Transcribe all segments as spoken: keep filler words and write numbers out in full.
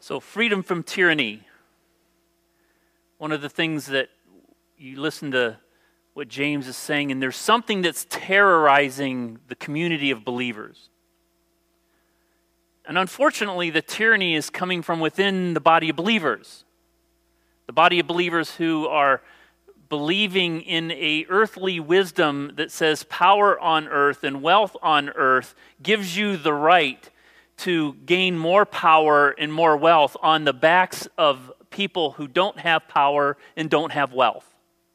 So freedom from tyranny. One of the things that you listen to what James is saying, and there's something that's terrorizing the community of believers. And unfortunately, the tyranny is coming from within the body of believers. The body of believers who are believing in a earthly wisdom that says power on earth and wealth on earth gives you the right to gain more power and more wealth on the backs of people who don't have power and don't have wealth.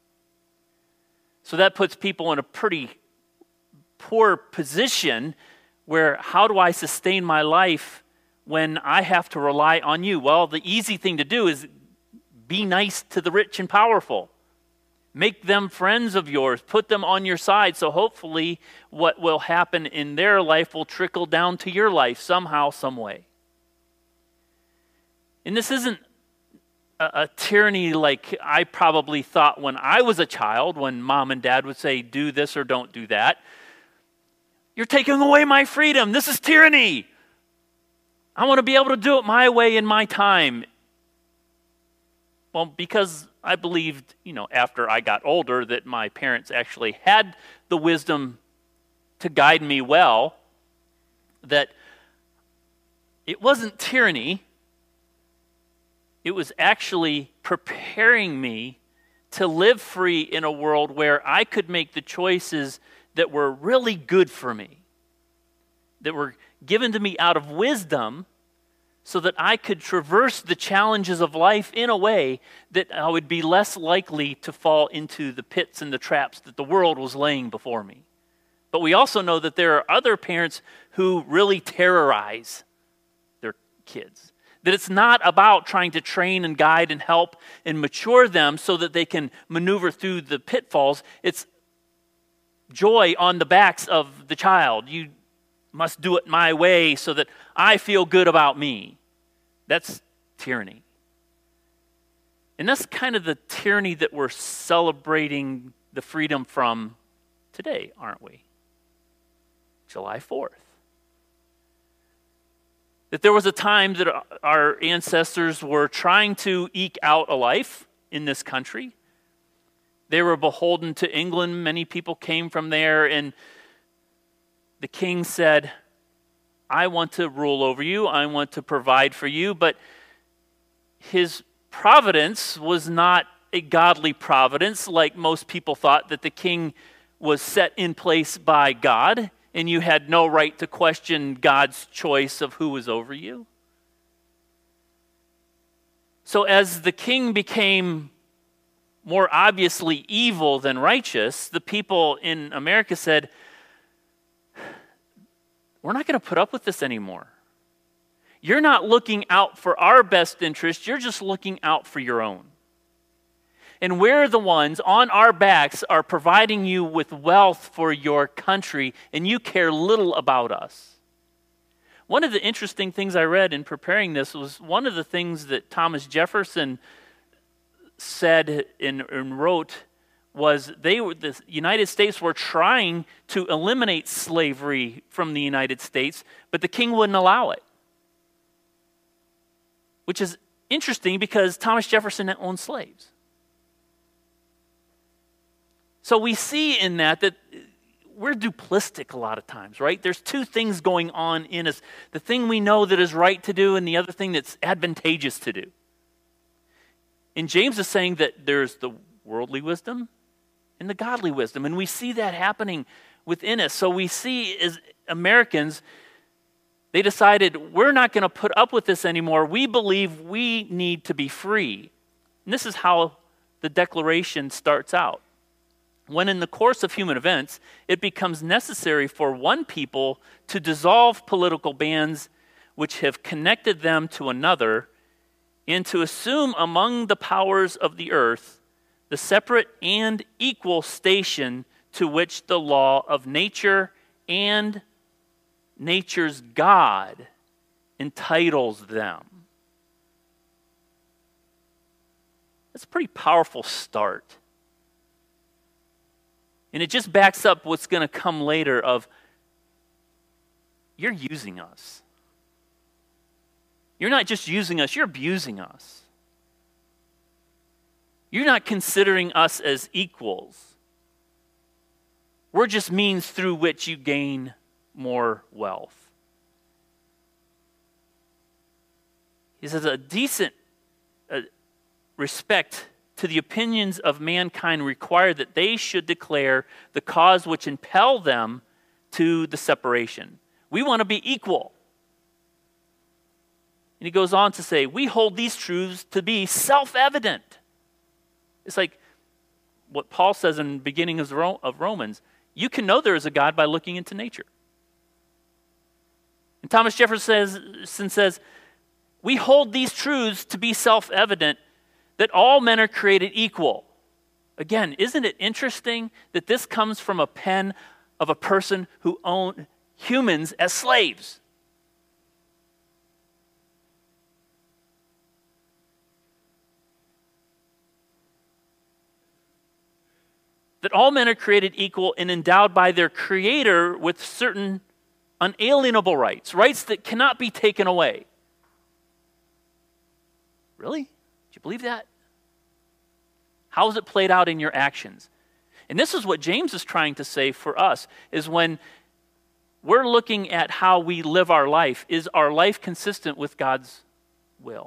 So that puts people in a pretty poor position where how do I sustain my life when I have to rely on you? Well, the easy thing to do is be nice to the rich and powerful. Make them friends of yours. Put them on your side. So hopefully what will happen in their life will trickle down to your life somehow, some way. And this isn't a, a tyranny like I probably thought when I was a child, when mom and dad would say, do this or don't do that. You're taking away my freedom. This is tyranny. I want to be able to do it my way in my time. Well, because I believed, you know, after I got older that my parents actually had the wisdom to guide me well, that it wasn't tyranny. It was actually preparing me to live free in a world where I could make the choices that were really good for me, that were given to me out of wisdom, so that I could traverse the challenges of life in a way that I would be less likely to fall into the pits and the traps that the world was laying before me. But we also know that there are other parents who really terrorize their kids. That it's not about trying to train and guide and help and mature them so that they can maneuver through the pitfalls. It's joy on the backs of the child. You must do it my way so that I feel good about me. That's tyranny. And that's kind of the tyranny that we're celebrating the freedom from today, aren't we? July fourth. That there was a time that our ancestors were trying to eke out a life in this country. They were beholden to England. Many people came from there, and the king said, I want to rule over you. I want to provide for you. But his providence was not a godly providence like most people thought, that the king was set in place by God and you had no right to question God's choice of who was over you. So as the king became more obviously evil than righteous, the people in America said, we're not going to put up with this anymore. You're not looking out for our best interest. You're just looking out for your own. And we're the ones on our backs are providing you with wealth for your country, and you care little about us. One of the interesting things I read in preparing this was one of the things that Thomas Jefferson said and, and wrote was they were the United States were trying to eliminate slavery from the United States, but the king wouldn't allow it. Which is interesting because Thomas Jefferson owned slaves. So we see in that that we're duplistic a lot of times, right? There's two things going on in us. The thing we know that is right to do and the other thing that's advantageous to do. And James is saying that there's the worldly wisdom and the godly wisdom. And we see that happening within us. So we see as Americans, they decided we're not going to put up with this anymore. We believe we need to be free. And this is how the Declaration starts out. When in the course of human events, it becomes necessary for one people to dissolve political bands which have connected them to another, and to assume among the powers of the earth the separate and equal station to which the law of nature and nature's God entitles them. That's a pretty powerful start. And it just backs up what's going to come later of, you're using us. You're not just using us, you're abusing us. You're not considering us as equals. We're just means through which you gain more wealth. He says a decent uh, respect to the opinions of mankind require that they should declare the cause which impel them to the separation. We want to be equal. And he goes on to say, we hold these truths to be self-evident. It's like what Paul says in the beginning of Romans. You can know there is a God by looking into nature. And Thomas Jefferson says, we hold these truths to be self-evident, that all men are created equal. Again, isn't it interesting that this comes from a pen of a person who owned humans as slaves? That all men are created equal and endowed by their Creator with certain unalienable rights, rights that cannot be taken away. Really? Do you believe that? How is it played out in your actions? And this is what James is trying to say for us, is when we're looking at how we live our life, is our life consistent with God's will?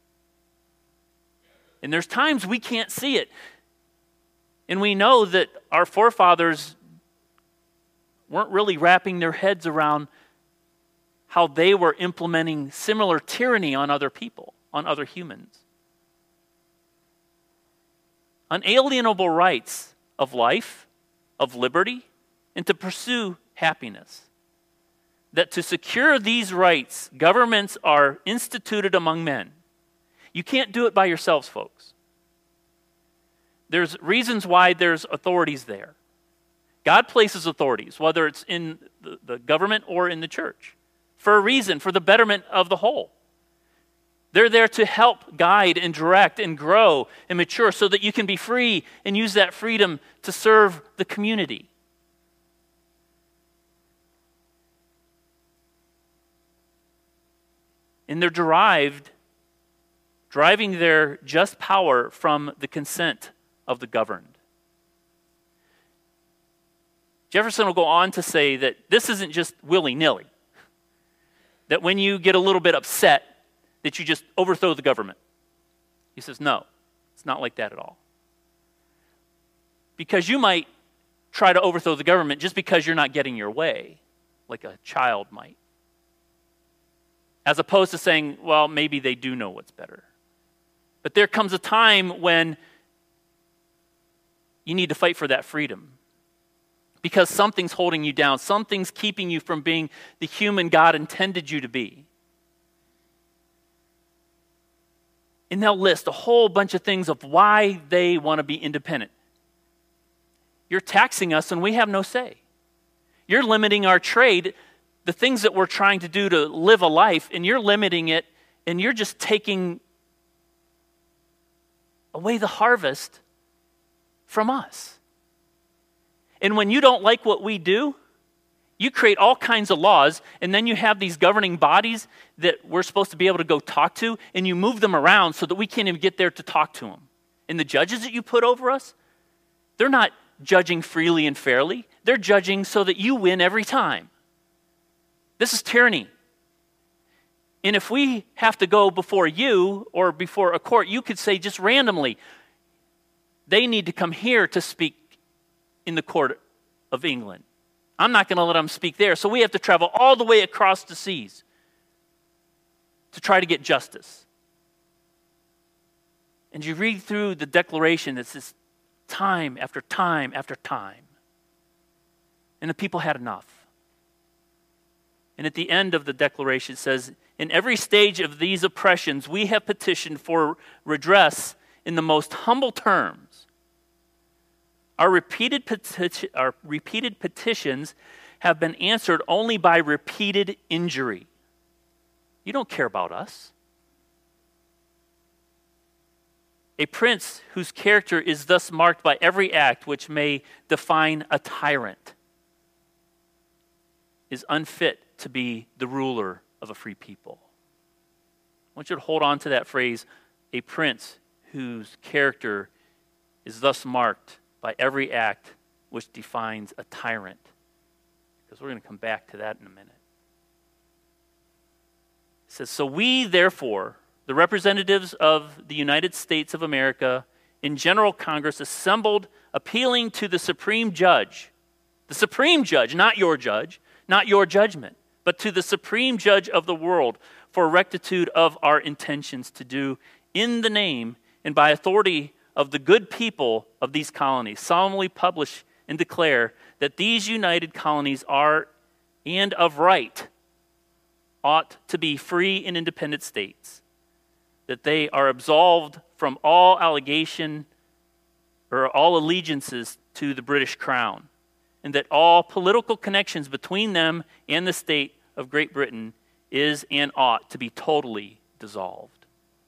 And there's times we can't see it. And we know that our forefathers weren't really wrapping their heads around how they were implementing similar tyranny on other people, on other humans. Unalienable rights of life, of liberty, and to pursue happiness. That to secure these rights, governments are instituted among men. You can't do it by yourselves, folks. There's reasons why there's authorities there. God places authorities, whether it's in the, the government or in the church, for a reason, for the betterment of the whole. They're there to help guide and direct and grow and mature so that you can be free and use that freedom to serve the community. And they're derived, driving their just power from the consent of the governed. Jefferson will go on to say that this isn't just willy-nilly. That when you get a little bit upset, that you just overthrow the government. He says, no, it's not like that at all. Because you might try to overthrow the government just because you're not getting your way, like a child might. As opposed to saying, well, maybe they do know what's better. But there comes a time when you need to fight for that freedom. Because something's holding you down. Something's keeping you from being the human God intended you to be. And they'll list a whole bunch of things of why they want to be independent. You're taxing us and we have no say. You're limiting our trade, the things that we're trying to do to live a life, and you're limiting it, and you're just taking away the harvest from us. And when you don't like what we do, you create all kinds of laws, and then you have these governing bodies that we're supposed to be able to go talk to, and you move them around so that we can't even get there to talk to them. And the judges that you put over us, they're not judging freely and fairly. They're judging so that you win every time. This is tyranny. And if we have to go before you or before a court, you could say just randomly, they need to come here to speak in the court of England. I'm not going to let them speak there. So we have to travel all the way across the seas to try to get justice. And you read through the declaration, it's this time after time after time. And the people had enough. And at the end of the declaration it says, in every stage of these oppressions, we have petitioned for redress in the most humble terms. Our repeated, peti- our repeated petitions have been answered only by repeated injury. You don't care about us. A prince whose character is thus marked by every act which may define a tyrant is unfit to be the ruler of a free people. want you to hold on to that phrase, a prince whose character is thus marked by every act which defines a tyrant. Because we're going to come back to that in a minute. It says, so we, therefore, the representatives of the United States of America in General Congress, assembled appealing to the Supreme Judge, the Supreme Judge, not your judge, not your judgment, but to the Supreme Judge of the world for rectitude of our intentions to do in the name and by authority of the good people of these colonies, solemnly publish and declare that these united colonies are, and of right, ought to be free and independent states, that they are absolved from all allegation or all allegiances to the British Crown, and that all political connections between them and the state of Great Britain is and ought to be totally dissolved.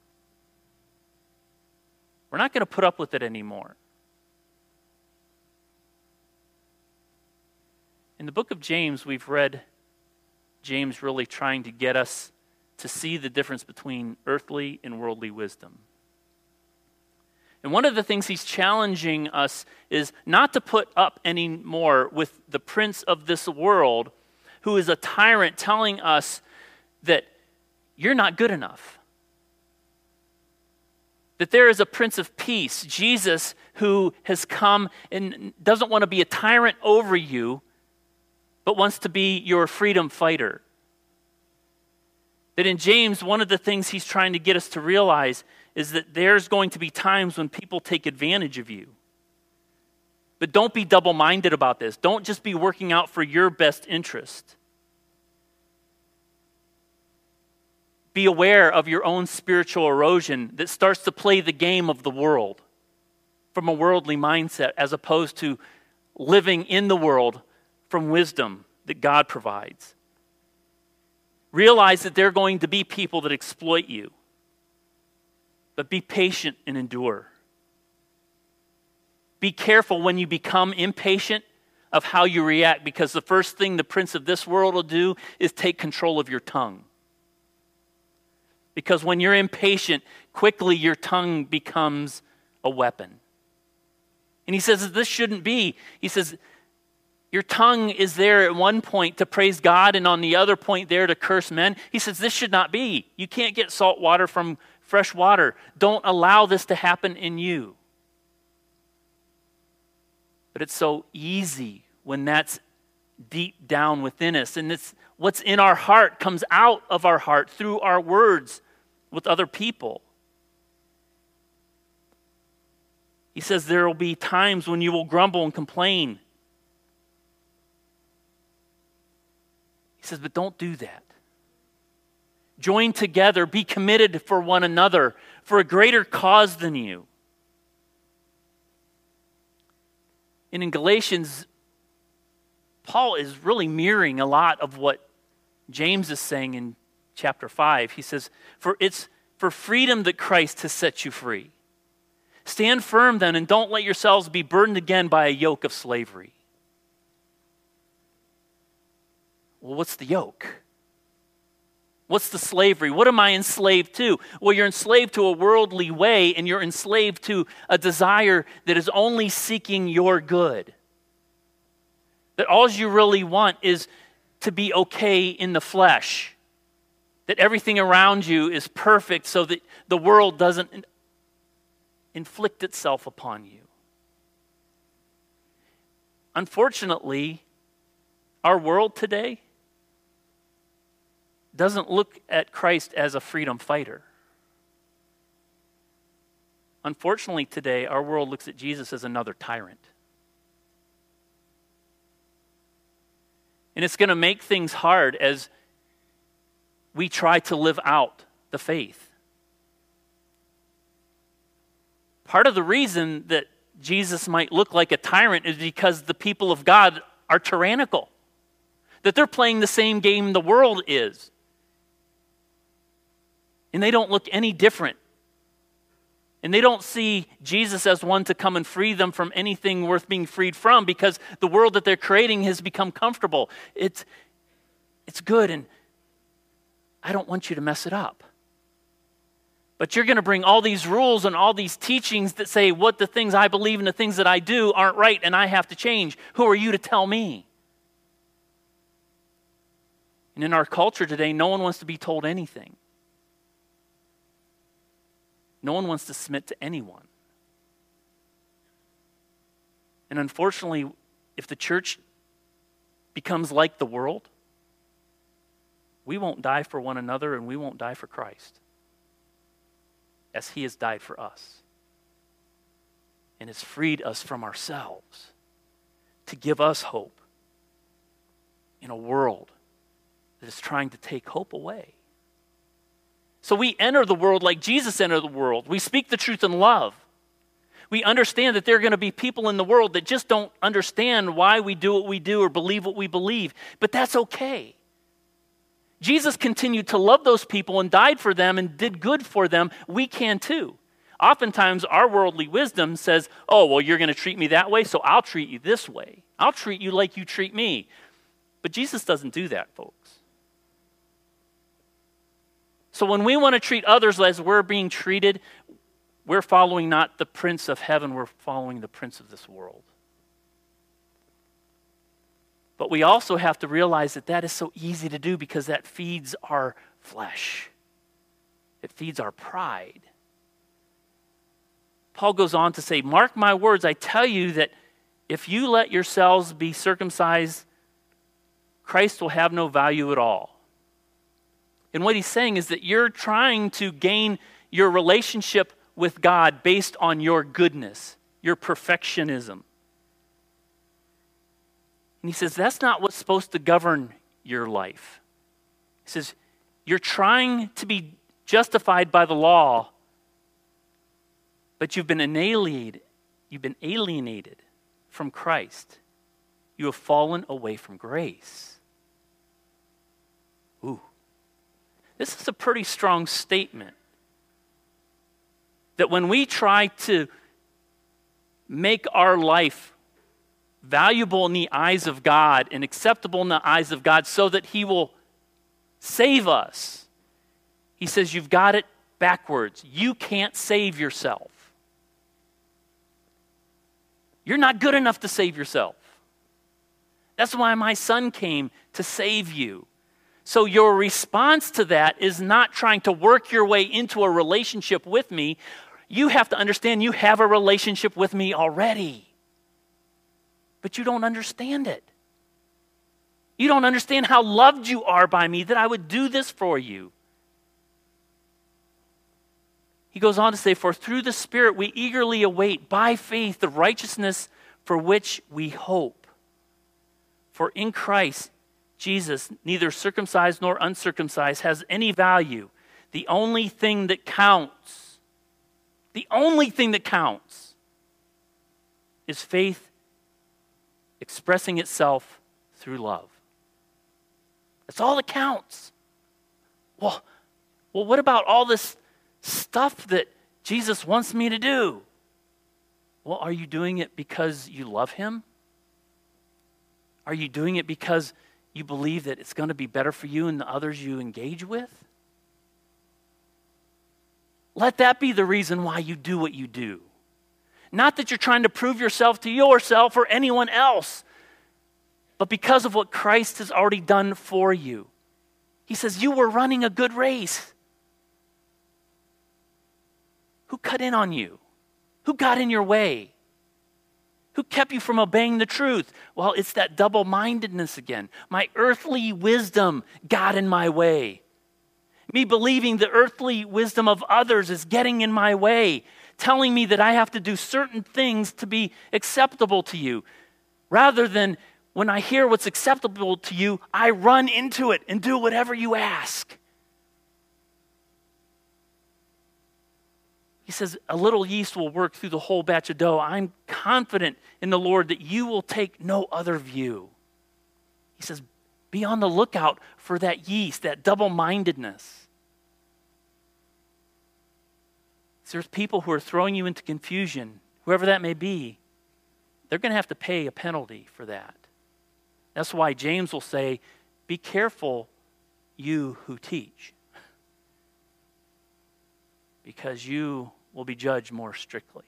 We're not going to put up with it anymore. In the book of James, we've read James really trying to get us to see the difference between earthly and worldly wisdom. And one of the things he's challenging us is not to put up anymore with the prince of this world, who is a tyrant telling us that you're not good enough. That there is a Prince of Peace, Jesus, who has come and doesn't want to be a tyrant over you, but wants to be your freedom fighter. That in James, one of the things he's trying to get us to realize is that there's going to be times when people take advantage of you. But don't be double-minded about this. Don't just be working out for your best interest. Be aware of your own spiritual erosion that starts to play the game of the world from a worldly mindset as opposed to living in the world from wisdom that God provides. Realize that there are going to be people that exploit you, but be patient and endure. Be careful when you become impatient of how you react, because the first thing the prince of this world will do is take control of your tongue. Because when you're impatient, quickly your tongue becomes a weapon. And he says that this shouldn't be. He says, your tongue is there at one point to praise God and on the other point there to curse men. He says this should not be. You can't get salt water from fresh water. Don't allow this to happen in you. But it's so easy when that's deep down within us. And it's what's in our heart comes out of our heart through our words with other people. He says there will be times when you will grumble and complain. He says, but don't do that. Join together, be committed for one another, for a greater cause than you. And in Galatians, Paul is really mirroring a lot of what James is saying in chapter five. He says, for it's for freedom that Christ has set you free. Stand firm then, and don't let yourselves be burdened again by a yoke of slavery. Well, what's the yoke? What's the slavery? What am I enslaved to? Well, you're enslaved to a worldly way, and you're enslaved to a desire that is only seeking your good. That all you really want is to be okay in the flesh. That everything around you is perfect so that the world doesn't inflict itself upon you. Unfortunately, our world today doesn't look at Christ as a freedom fighter. Unfortunately, today, our world looks at Jesus as another tyrant. And it's going to make things hard as we try to live out the faith. Part of the reason that Jesus might look like a tyrant is because the people of God are tyrannical. That they're playing the same game the world is. And they don't look any different. And they don't see Jesus as one to come and free them from anything worth being freed from, because the world that they're creating has become comfortable. It's, it's good, and I don't want you to mess it up. But you're going to bring all these rules and all these teachings that say what the things I believe and the things that I do aren't right and I have to change. Who are you to tell me? And in our culture today, no one wants to be told anything. No one wants to submit to anyone. And unfortunately, if the church becomes like the world, we won't die for one another and we won't die for Christ, as he has died for us and has freed us from ourselves to give us hope in a world that is trying to take hope away. So we enter the world like Jesus entered the world. We speak the truth in love. We understand that there are going to be people in the world that just don't understand why we do what we do or believe what we believe, but that's okay. Jesus continued to love those people and died for them and did good for them. We can too. Oftentimes, our worldly wisdom says, oh, well, you're going to treat me that way, so I'll treat you this way. I'll treat you like you treat me. But Jesus doesn't do that, folks. So when we want to treat others as we're being treated, we're following not the Prince of Heaven, we're following the prince of this world. But we also have to realize that that is so easy to do because that feeds our flesh. It feeds our pride. Paul goes on to say, mark my words, I tell you that if you let yourselves be circumcised, Christ will have no value at all. And what he's saying is that you're trying to gain your relationship with God based on your goodness, your perfectionism. And he says, that's not what's supposed to govern your life. He says, you're trying to be justified by the law, but you've been alienated. You've been alienated from Christ. You have fallen away from grace. Ooh. This is a pretty strong statement. That when we try to make our life valuable in the eyes of God and acceptable in the eyes of God so that he will save us, he says you've got it backwards. You can't save yourself. You're not good enough to save yourself. That's why my son came, to save you. So your response to that is not trying to work your way into a relationship with me. You have to understand you have a relationship with me already. But you don't understand it. You don't understand how loved you are by me, that I would do this for you. He goes on to say, for through the Spirit we eagerly await by faith the righteousness for which we hope. For in Christ Jesus, neither circumcised nor uncircumcised has any value. The only thing that counts, the only thing that counts is faith expressing itself through love. That's all that counts. Well, well, what about all this stuff that Jesus wants me to do? Well, are you doing it because you love him? Are you doing it because you believe that it's going to be better for you and the others you engage with? Let that be the reason why you do what you do. Not that you're trying to prove yourself to yourself or anyone else, but because of what Christ has already done for you. He says, you were running a good race. Who cut in on you? Who got in your way? Who kept you from obeying the truth? Well, it's that double-mindedness again. My earthly wisdom got in my way. Me believing the earthly wisdom of others is getting in my way, telling me that I have to do certain things to be acceptable to you. Rather than when I hear what's acceptable to you, I run into it and do whatever you ask. He says, a little yeast will work through the whole batch of dough. I'm confident in the Lord that you will take no other view. He says, be on the lookout for that yeast, that double-mindedness. There's people who are throwing you into confusion, whoever that may be. They're going to have to pay a penalty for that. That's why James will say, be careful, you who teach. because you will be judged more strictly.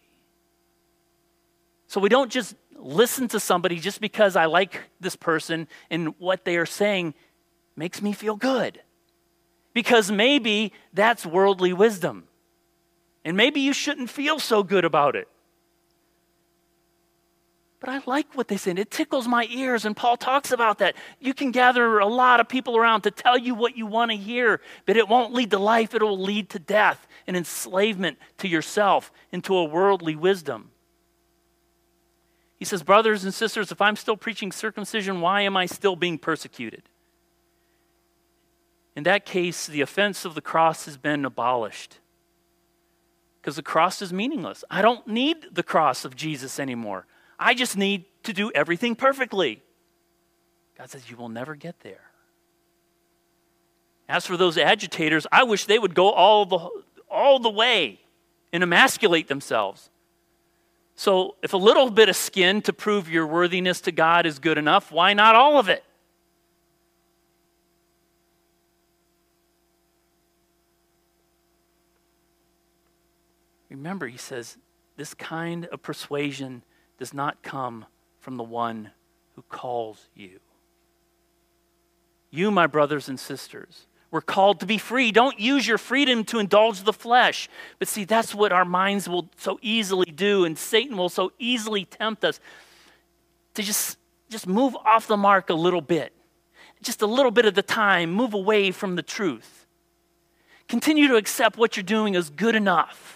So we don't just listen to somebody just because I like this person and what they are saying makes me feel good. Because maybe that's worldly wisdom. And maybe you shouldn't feel so good about it. But I like what they say, and it tickles my ears, and Paul talks about that. You can gather a lot of people around to tell you what you want to hear, but it won't lead to life, it will lead to death and enslavement to yourself into a worldly wisdom. He says, brothers and sisters, if I'm still preaching circumcision, why am I still being persecuted? In that case, the offense of the cross has been abolished. Because the cross is meaningless. I don't need the cross of Jesus anymore. I just need to do everything perfectly. God says, you will never get there. As for those agitators, I wish they would go all the, all the way and emasculate themselves. So if a little bit of skin to prove your worthiness to God is good enough, why not all of it? Remember, he says, this kind of persuasion does not come from the one who calls you. You, my brothers and sisters, were called to be free. Don't use your freedom to indulge the flesh. But see, that's what our minds will so easily do, and Satan will so easily tempt us to just, just move off the mark a little bit. Just a little bit of the time, move away from the truth. Continue to accept what you're doing as good enough.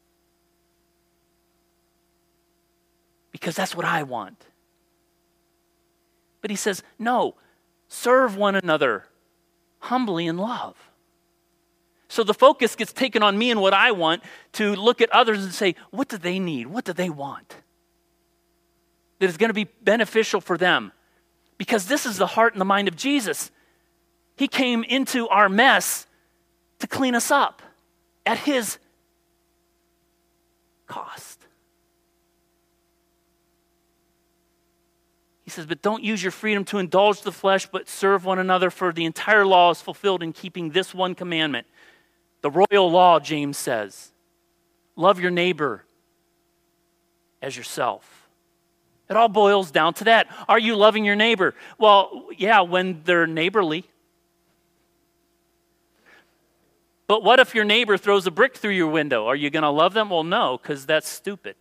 Because that's what I want. But he says, no, serve one another humbly in love. So the focus gets taken on me and what I want to look at others and say, what do they need? What do they want? That is going to be beneficial for them. Because this is the heart and the mind of Jesus. He came into our mess to clean us up at his cost. He says, but don't use your freedom to indulge the flesh, but serve one another, for the entire law is fulfilled in keeping this one commandment. The royal law, James says. Love your neighbor as yourself. It all boils down to that. Are you loving your neighbor? Well, yeah, when they're neighborly. But what if your neighbor throws a brick through your window? Are you going to love them? Well, no, because that's stupid.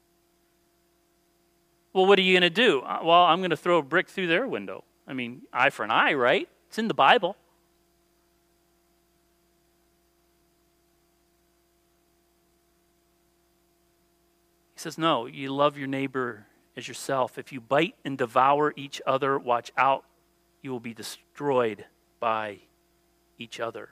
Well, what are you going to do? Well, I'm going to throw a brick through their window. I mean, eye for an eye, right? It's in the Bible. He says, no, you love your neighbor as yourself. If you bite and devour each other, watch out. You will be destroyed by each other.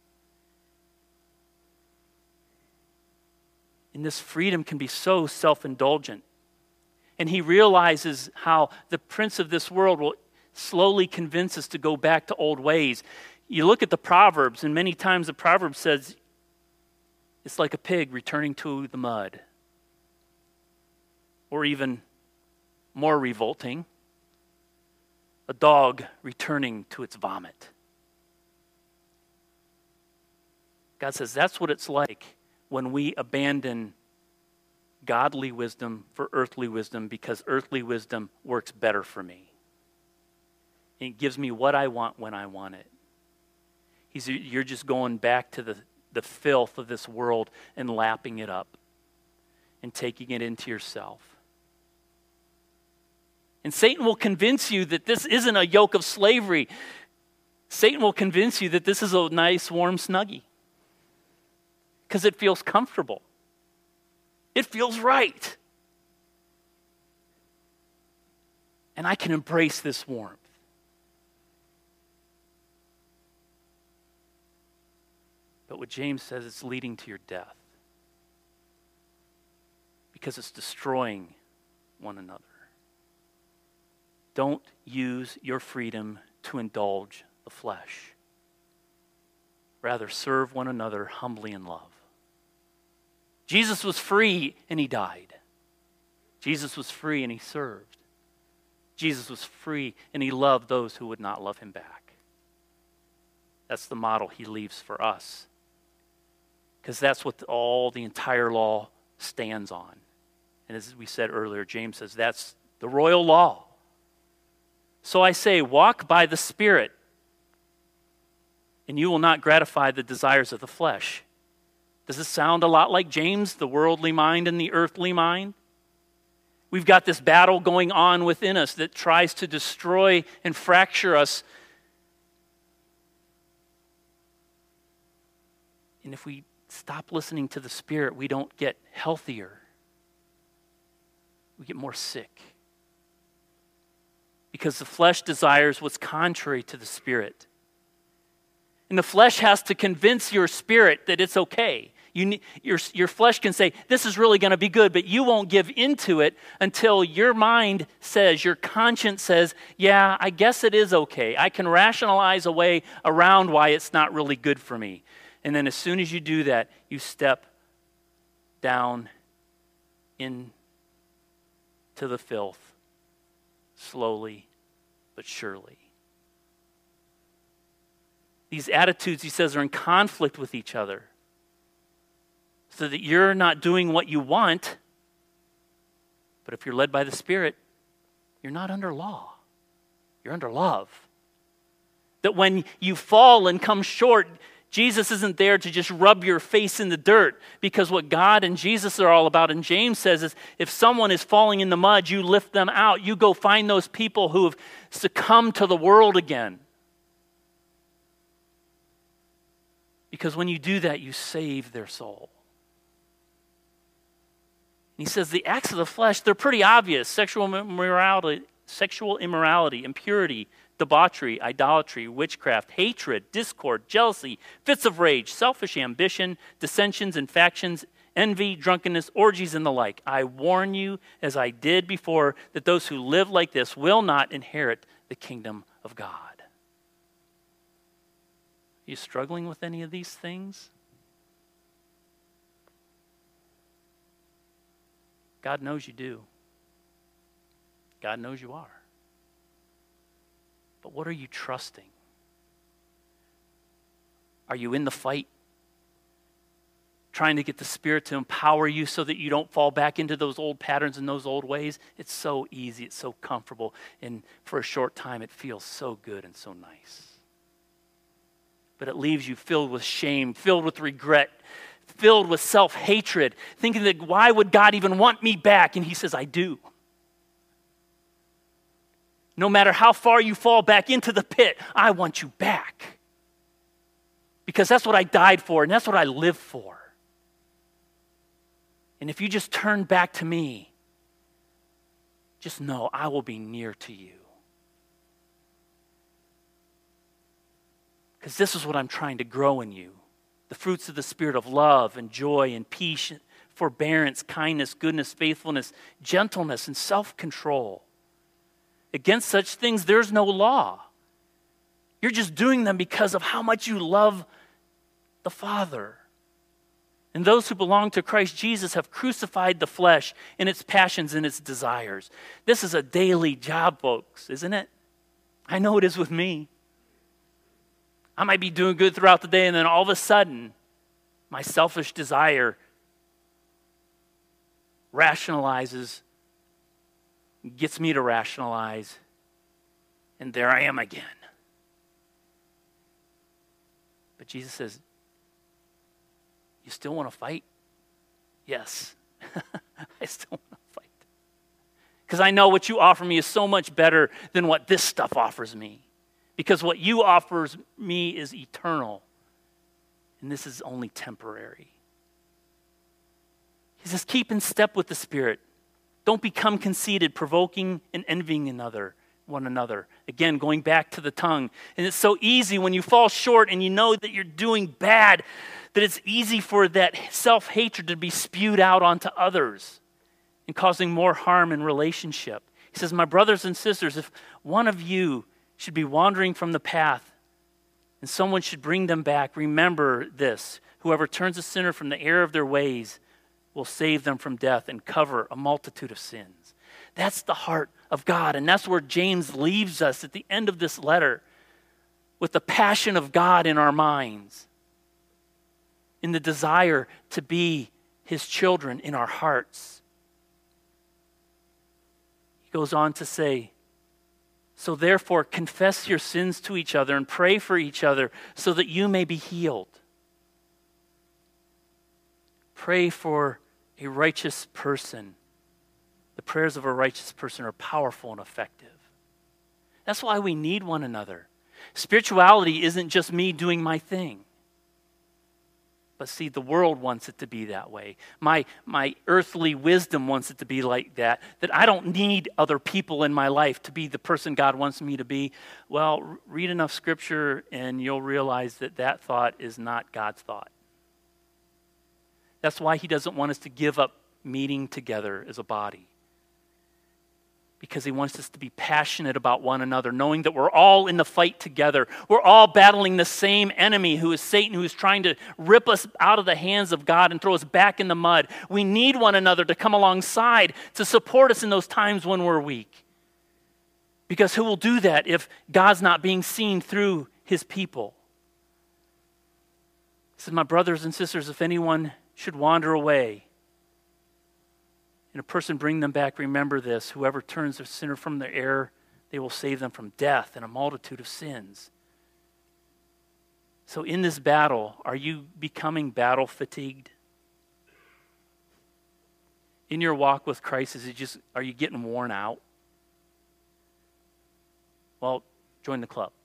And this freedom can be so self-indulgent. And he realizes how the prince of this world will slowly convince us to go back to old ways. You look at the Proverbs, and many times the Proverb says, it's like a pig returning to the mud. Or even more revolting, a dog returning to its vomit. God says that's what it's like when we abandon godly wisdom for earthly wisdom, because earthly wisdom works better for me. It gives me what I want when I want it. He's, you're just going back to the, the filth of this world and lapping it up and taking it into yourself. And Satan will convince you that this isn't a yoke of slavery. Satan will convince you that this is a nice, warm Snuggie because it feels comfortable. It feels right. And I can embrace this warmth. But what James says, it's leading to your death. Because it's destroying one another. Don't use your freedom to indulge the flesh. Rather, serve one another humbly in love. Jesus was free and he died. Jesus was free and he served. Jesus was free and he loved those who would not love him back. That's the model he leaves for us. Because that's what all the entire law stands on. And as we said earlier, James says that's the royal law. So I say, walk by the Spirit, and you will not gratify the desires of the flesh. Does it sound a lot like James, the worldly mind and the earthly mind? We've got this battle going on within us that tries to destroy and fracture us. And if we stop listening to the Spirit, we don't get healthier. We get more sick. Because the flesh desires what's contrary to the Spirit. And the flesh has to convince your spirit that it's okay. You need, your, your flesh can say, this is really going to be good, but you won't give into it until your mind says, your conscience says, yeah, I guess it is okay. I can rationalize a way around why it's not really good for me. And then as soon as you do that, you step down into the filth, slowly but surely. These attitudes, he says, are in conflict with each other. So that you're not doing what you want, but if you're led by the Spirit, you're not under law. You're under love. That when you fall and come short, Jesus isn't there to just rub your face in the dirt, because what God and Jesus are all about, and James says, is if someone is falling in the mud, you lift them out. You go find those people who have succumbed to the world again. Because when you do that, you save their soul. And he says the acts of the flesh, they're pretty obvious. Sexual immorality, sexual immorality, impurity, debauchery, idolatry, witchcraft, hatred, discord, jealousy, fits of rage, selfish ambition, dissensions and factions, envy, drunkenness, orgies, and the like. I warn you, as I did before, that those who live like this will not inherit the kingdom of God. Are you struggling with any of these things? God knows you do. God knows you are. But what are you trusting? Are you in the fight? Trying to get the Spirit to empower you so that you don't fall back into those old patterns and those old ways? It's so easy, it's so comfortable, and for a short time it feels so good and so nice. But it leaves you filled with shame, filled with regret, filled with self-hatred, thinking that why would God even want me back? And he says, I do. No matter how far you fall back into the pit, I want you back. Because that's what I died for, and that's what I live for. And if you just turn back to me, just know I will be near to you. Because this is what I'm trying to grow in you. The fruits of the Spirit of love and joy and peace, forbearance, kindness, goodness, faithfulness, gentleness, and self-control. Against such things, there's no law. You're just doing them because of how much you love the Father. And those who belong to Christ Jesus have crucified the flesh and its passions and its desires. This is a daily job, folks, isn't it? I know it is with me. I might be doing good throughout the day, and then all of a sudden, my selfish desire rationalizes, gets me to rationalize, and there I am again. But Jesus says, you still want to fight? Yes. I still want to fight. Because I know what you offer me is so much better than what this stuff offers me. Because what you offers me is eternal. And this is only temporary. He says, keep in step with the Spirit. Don't become conceited, provoking and envying another, one another. Again, going back to the tongue. And it's so easy when you fall short and you know that you're doing bad, that it's easy for that self-hatred to be spewed out onto others and causing more harm in relationship. He says, my brothers and sisters, if one of you should be wandering from the path and someone should bring them back, remember this: whoever turns a sinner from the error of their ways will save them from death and cover a multitude of sins. That's the heart of God, and that's where James leaves us at the end of this letter, with the passion of God in our minds. in the desire to be his children in our hearts. He goes on to say, so therefore confess your sins to each other and pray for each other so that you may be healed. Pray for a righteous person. The prayers of a righteous person are powerful and effective. That's why we need one another. Spirituality isn't just me doing my thing. But see, the world wants it to be that way. My, my earthly wisdom wants it to be like that, that I don't need other people in my life to be the person God wants me to be. Well, read enough scripture and you'll realize that that thought is not God's thought. That's why he doesn't want us to give up meeting together as a body. Because he wants us to be passionate about one another, knowing that we're all in the fight together. We're all battling the same enemy, who is Satan, who is trying to rip us out of the hands of God and throw us back in the mud. We need one another to come alongside to support us in those times when we're weak. Because who will do that if God's not being seen through his people? He says, my brothers and sisters, if anyone should wander away, and a person bring them back, remember this, whoever turns a sinner from their error, they will save them from death and a multitude of sins. So in this battle, are you becoming battle fatigued? In your walk with Christ, is it just, are you getting worn out? Well, join the club.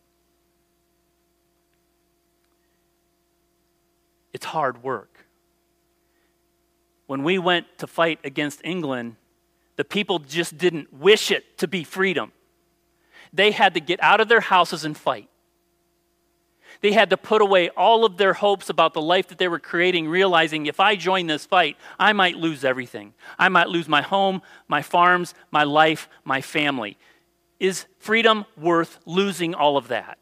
It's hard work. When we went to fight against England, the people just didn't wish it to be freedom. They had to get out of their houses and fight. They had to put away all of their hopes about the life that they were creating, realizing if I join this fight, I might lose everything. I might lose my home, my farms, my life, my family. Is freedom worth losing all of that?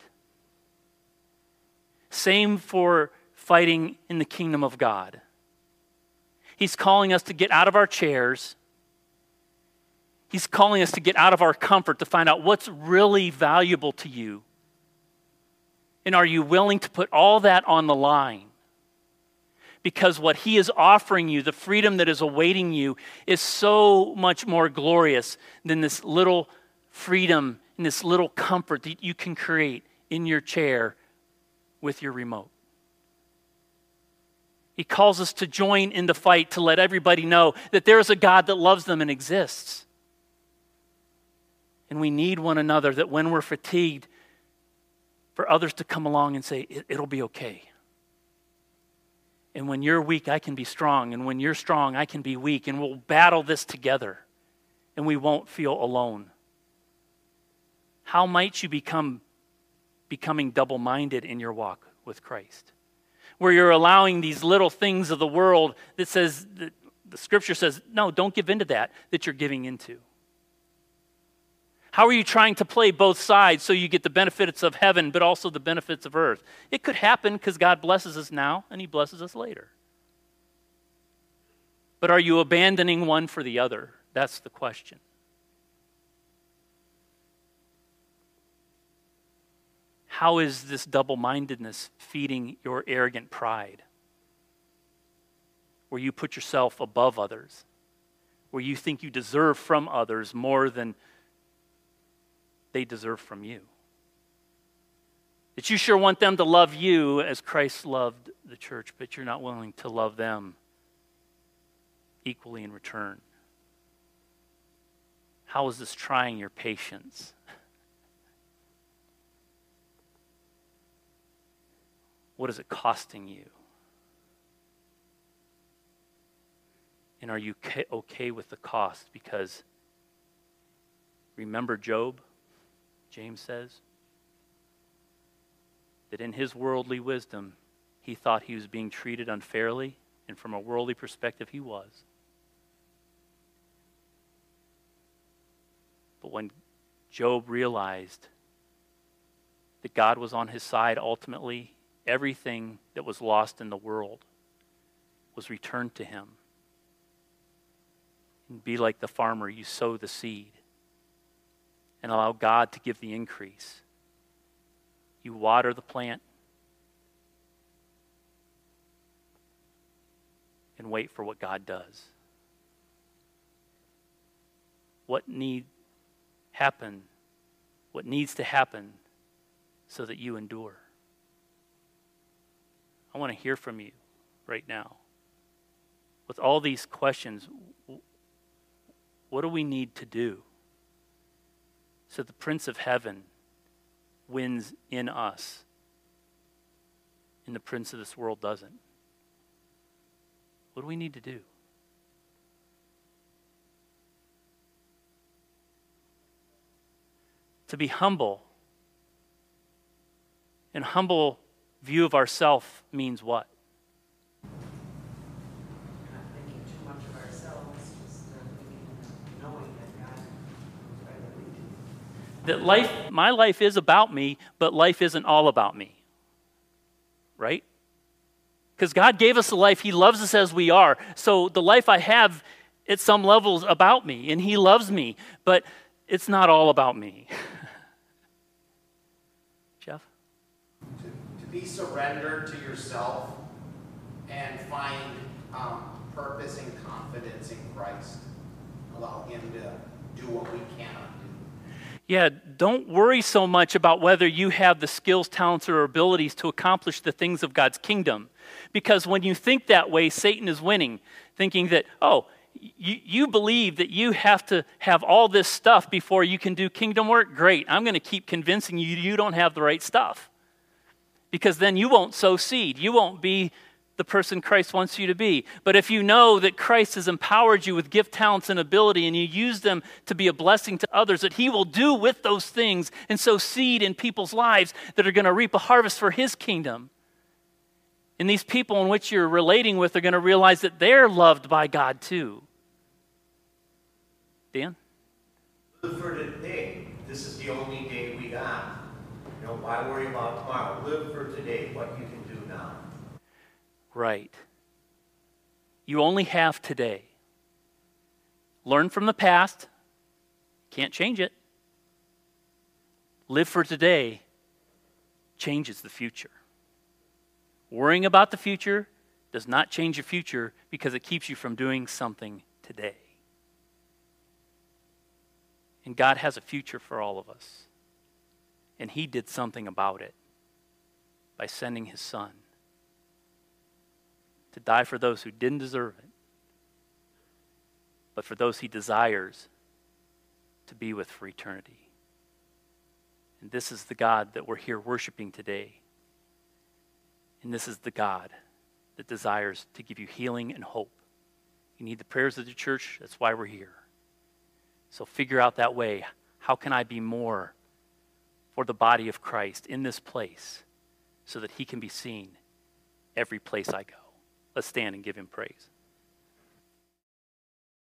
Same for fighting in the kingdom of God. He's calling us to get out of our chairs. He's calling us to get out of our comfort to find out what's really valuable to you. And are you willing to put all that on the line? Because what he is offering you, the freedom that is awaiting you, is so much more glorious than this little freedom and this little comfort that you can create in your chair with your remote. He calls us to join in the fight, to let everybody know that there is a God that loves them and exists. And we need one another, that when we're fatigued, for others to come along and say, it, it'll be okay. And when you're weak, I can be strong. And when you're strong, I can be weak. And we'll battle this together. And we won't feel alone. How might you become becoming double-minded in your walk with Christ? Where you're allowing these little things of the world that says, that the scripture says, no, don't give into that, that you're giving into. How are you trying to play both sides so you get the benefits of heaven, but also the benefits of earth? It could happen because God blesses us now and he blesses us later. But are you abandoning one for the other? That's the question. How is this double-mindedness feeding your arrogant pride? Where you put yourself above others, where you think you deserve from others more than they deserve from you. That you sure want them to love you as Christ loved the church, but you're not willing to love them equally in return. How is this trying your patience? What is it costing you? And are you okay with the cost? Because remember Job, James says, that in his worldly wisdom, he thought he was being treated unfairly, and from a worldly perspective, he was. But when Job realized that God was on his side ultimately, everything that was lost in the world was returned to him. And be like the farmer, you sow the seed and allow God to give the increase. You water the plant. and wait for what God does. What need happen? What needs to happen so that you endure? I want to hear from you right now. With all these questions, what do we need to do so the Prince of Heaven wins in us and the prince of this world doesn't? What do we need to do? To be humble. And humble view of ourselves means what? Not thinking too much of ourselves, just uh, thinking, knowing that God knows better than we do. That life, my life is about me, but life isn't all about me. Right? Because God gave us a life. He loves us as we are. So the life I have, at some level, is about me, and He loves me, but it's not all about me. Jeff? To, to be surrendered to yourself and find um, purpose and confidence in Christ. Allow Him to do what we cannot do. Yeah, don't worry so much about whether you have the skills, talents, or abilities to accomplish the things of God's kingdom. Because when you think that way, Satan is winning, thinking that, oh, you, you believe that you have to have all this stuff before you can do kingdom work? Great, I'm going to keep convincing you you don't have the right stuff. Because then you won't sow seed. You won't be the person Christ wants you to be. But if you know that Christ has empowered you with gift, talents, and ability, and you use them to be a blessing to others, that He will do with those things and sow seed in people's lives that are going to reap a harvest for His kingdom. And these people in which you're relating with are going to realize that they're loved by God too. Dan? Live for today. This is the only day we got. You know, why worry about tomorrow? Live for today, what you can do now. Right. You only have today. Learn from the past. Can't change it. Live for today changes the future. Worrying about the future does not change your future because it keeps you from doing something today. And God has a future for all of us. And He did something about it by sending His Son to die for those who didn't deserve it, but for those He desires to be with for eternity. And this is the God that we're here worshiping today. And this is the God that desires to give you healing and hope. You need the prayers of the church. That's why we're here. So figure out that way. How can I be more for the body of Christ in this place so that He can be seen every place I go? Let's stand and give Him praise.